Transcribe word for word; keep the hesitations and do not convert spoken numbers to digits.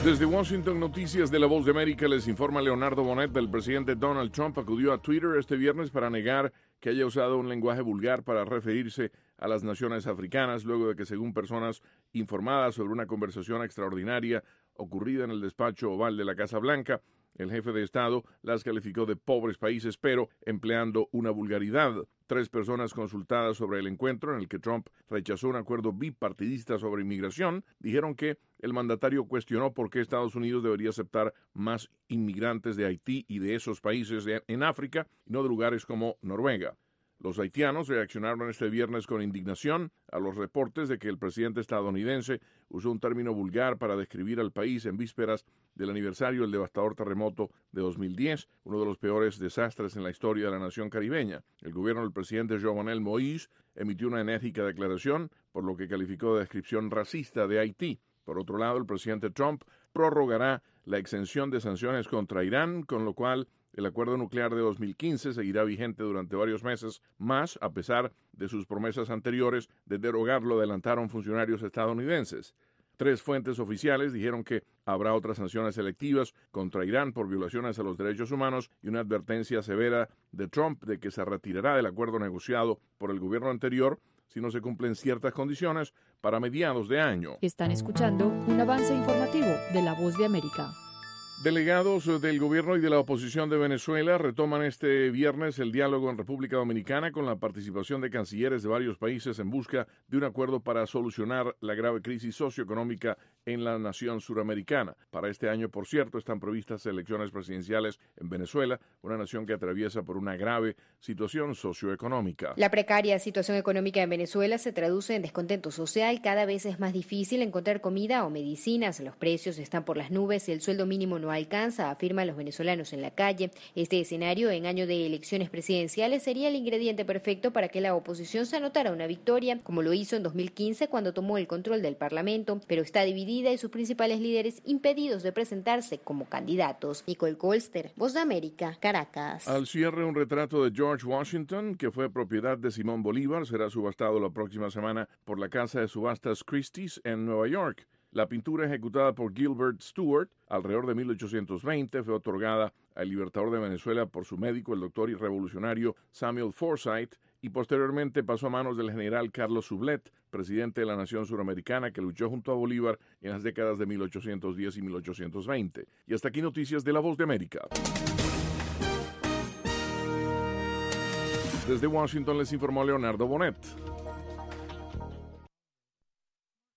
Desde Washington, Noticias de la Voz de América, les informa Leonardo Bonet. El presidente Donald Trump acudió a Twitter este viernes para negar que haya usado un lenguaje vulgar para referirse a las naciones africanas, luego de que, según personas informadas sobre una conversación extraordinaria ocurrida en el despacho oval de la Casa Blanca, el jefe de Estado las calificó de pobres países, pero empleando una vulgaridad. Tres personas consultadas sobre el encuentro, en el que Trump rechazó un acuerdo bipartidista sobre inmigración, dijeron que el mandatario cuestionó por qué Estados Unidos debería aceptar más inmigrantes de Haití y de esos países de, en África, y no de lugares como Noruega. Los haitianos reaccionaron este viernes con indignación a los reportes de que el presidente estadounidense usó un término vulgar para describir al país en vísperas del aniversario del devastador terremoto de dos mil diez, uno de los peores desastres en la historia de la nación caribeña. El gobierno del presidente Jovenel Moïse emitió una enérgica declaración, por lo que calificó de descripción racista de Haití. Por otro lado, el presidente Trump prorrogará la exención de sanciones contra Irán, con lo cual el acuerdo nuclear de dos mil quince seguirá vigente durante varios meses más, a pesar de sus promesas anteriores de derogarlo, adelantaron funcionarios estadounidenses. Tres fuentes oficiales dijeron que habrá otras sanciones selectivas contra Irán por violaciones a los derechos humanos y una advertencia severa de Trump de que se retirará del acuerdo negociado por el gobierno anterior si no se cumplen ciertas condiciones para mediados de año. Están escuchando un avance informativo de La Voz de América. Delegados del gobierno y de la oposición de Venezuela retoman este viernes el diálogo en República Dominicana con la participación de cancilleres de varios países en busca de un acuerdo para solucionar la grave crisis socioeconómica en la nación suramericana. Para este año, por cierto, están previstas elecciones presidenciales en Venezuela, una nación que atraviesa por una grave situación socioeconómica. La precaria situación económica en Venezuela se traduce en descontento social. Cada vez es más difícil encontrar comida o medicinas, los precios están por las nubes y el sueldo mínimo no alcanza, afirman los venezolanos en la calle. Este escenario en año de elecciones presidenciales sería el ingrediente perfecto para que la oposición se anotara una victoria, como lo hizo en dos mil quince cuando tomó el control del Parlamento, pero está dividida y sus principales líderes impedidos de presentarse como candidatos. Nicole Colster, Voz de América, Caracas. Al cierre, un retrato de George Washington, que fue propiedad de Simón Bolívar, será subastado la próxima semana por la casa de subastas Christie's en Nueva York. La pintura, ejecutada por Gilbert Stuart alrededor de mil ochocientos veinte, fue otorgada al libertador de Venezuela por su médico, el doctor y revolucionario Samuel Forsyth, y posteriormente pasó a manos del general Carlos Sublet, presidente de la nación suramericana que luchó junto a Bolívar en las décadas de mil ochocientos diez y mil ochocientos veinte. Y hasta aquí noticias de La Voz de América. Desde Washington les informó Leonardo Bonet.